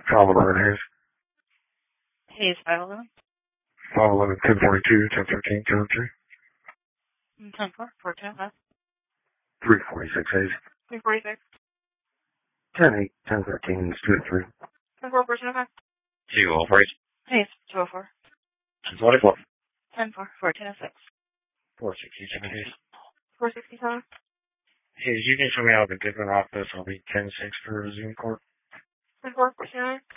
Salvador and Hayes. Hayes, 511. 511, 1042, 1013, 1003. 10-4, 410, 346 Hayes. 346. 10-8, 1013, 2-3. 10-4, 410, 204. Hayes, 204. 1024. 10-4, 410, 467 Hayes. 467. Hayes, you can show me out of a different office. I'll be 10-6 for Zoom court. 10-4, 410.